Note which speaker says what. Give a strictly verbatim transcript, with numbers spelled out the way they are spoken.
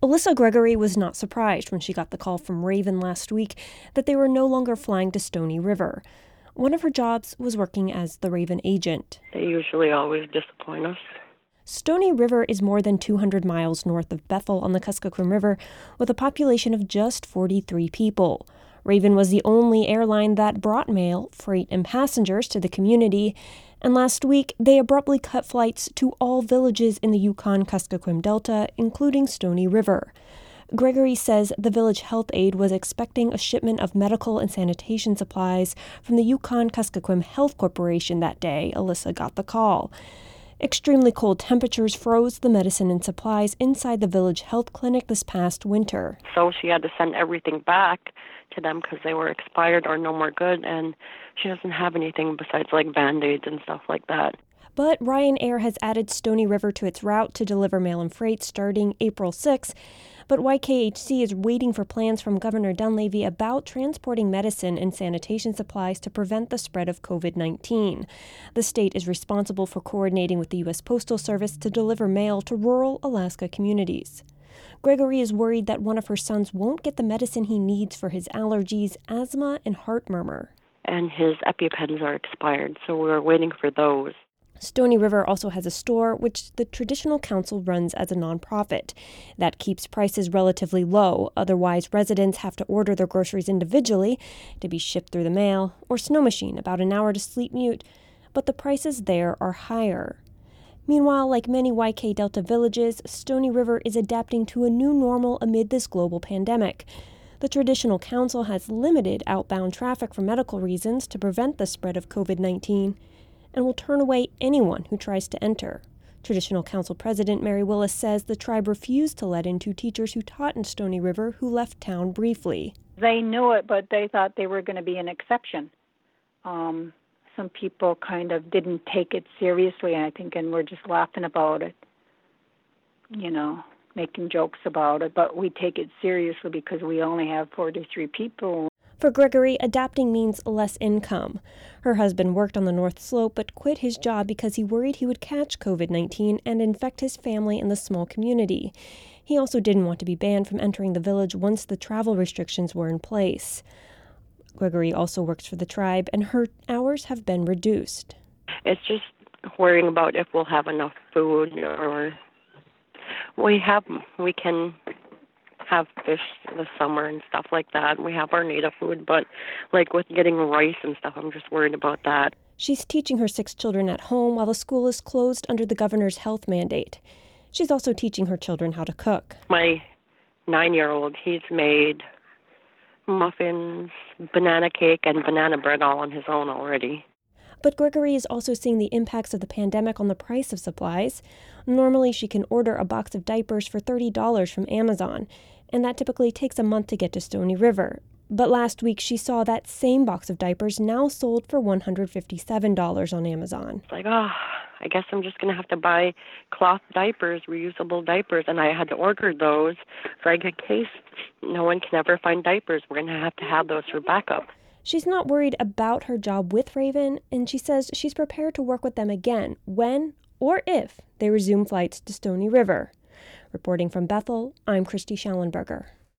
Speaker 1: Alyssa Gregory was not surprised when she got the call from Raven last week that they were no longer flying to Stony River. One of her jobs was working as the Raven agent.
Speaker 2: They usually always disappoint us.
Speaker 1: Stony River is more than two hundred miles north of Bethel on the Kuskokwim River, with a population of just forty-three people. Raven was the only airline that brought mail, freight, and passengers to the community, and last week they abruptly cut flights to all villages in the Yukon-Kuskokwim Delta, including Stony River. Gregory says the village health aide was expecting a shipment of medical and sanitation supplies from the Yukon-Kuskokwim Health Corporation that day Alyssa got the call. Extremely cold temperatures froze the medicine and supplies inside the village health clinic this past winter.
Speaker 2: So she had to send everything back to them because they were expired or no more good, and she doesn't have anything besides like Band-Aids and stuff like that.
Speaker 1: But Ryanair has added Stony River to its route to deliver mail and freight starting April sixth. But Y K H C is waiting for plans from Governor Dunleavy about transporting medicine and sanitation supplies to prevent the spread of covid nineteen. The state is responsible for coordinating with the U S Postal Service to deliver mail to rural Alaska communities. Gregory is worried that one of her sons won't get the medicine he needs for his allergies, asthma, and heart murmur.
Speaker 2: And his EpiPens are expired, so we're waiting for those.
Speaker 1: Stony River also has a store, which the Traditional Council runs as a nonprofit. That keeps prices relatively low. Otherwise, residents have to order their groceries individually to be shipped through the mail, or Snow Machine, about an hour to Sleep Mute. But the prices there are higher. Meanwhile, like many Y K Delta villages, Stony River is adapting to a new normal amid this global pandemic. The Traditional Council has limited outbound traffic for medical reasons to prevent the spread of covid nineteen. And will turn away anyone who tries to enter. Traditional Council President Mary Willis says the tribe refused to let in two teachers who taught in Stony River who left town briefly.
Speaker 3: They knew it, but they thought they were going to be an exception. Um, some people kind of didn't take it seriously, I think, and were just laughing about it, you know, making jokes about it. But we take it seriously because we only have forty-three people.
Speaker 1: For Gregory, adapting means less income. Her husband worked on the North Slope but quit his job because he worried he would catch covid nineteen and infect his family in the small community. He also didn't want to be banned from entering the village once the travel restrictions were in place. Gregory also works for the tribe, and her hours have been reduced.
Speaker 2: It's just worrying about if we'll have enough food, or we have, we can have fish this summer and stuff like that. We have our native food, but like with getting rice and stuff, I'm just worried about that.
Speaker 1: She's teaching her six children at home while the school is closed under the governor's health mandate. She's also teaching her children how to cook.
Speaker 2: My nine-year-old, he's made muffins, banana cake, and banana bread all on his own already.
Speaker 1: But Gregory is also seeing the impacts of the pandemic on the price of supplies. Normally, she can order a box of diapers for thirty dollars from Amazon, and that typically takes a month to get to Stony River. But last week, she saw that same box of diapers now sold for one hundred fifty-seven dollars on Amazon.
Speaker 2: It's like, oh, I guess I'm just going to have to buy cloth diapers, reusable diapers, and I had to order those for in case no one can ever find diapers. We're going to have to have those for backup.
Speaker 1: She's not worried about her job with Raven, and she says she's prepared to work with them again when or if they resume flights to Stony River. Reporting from Bethel, I'm Christy Schallenberger.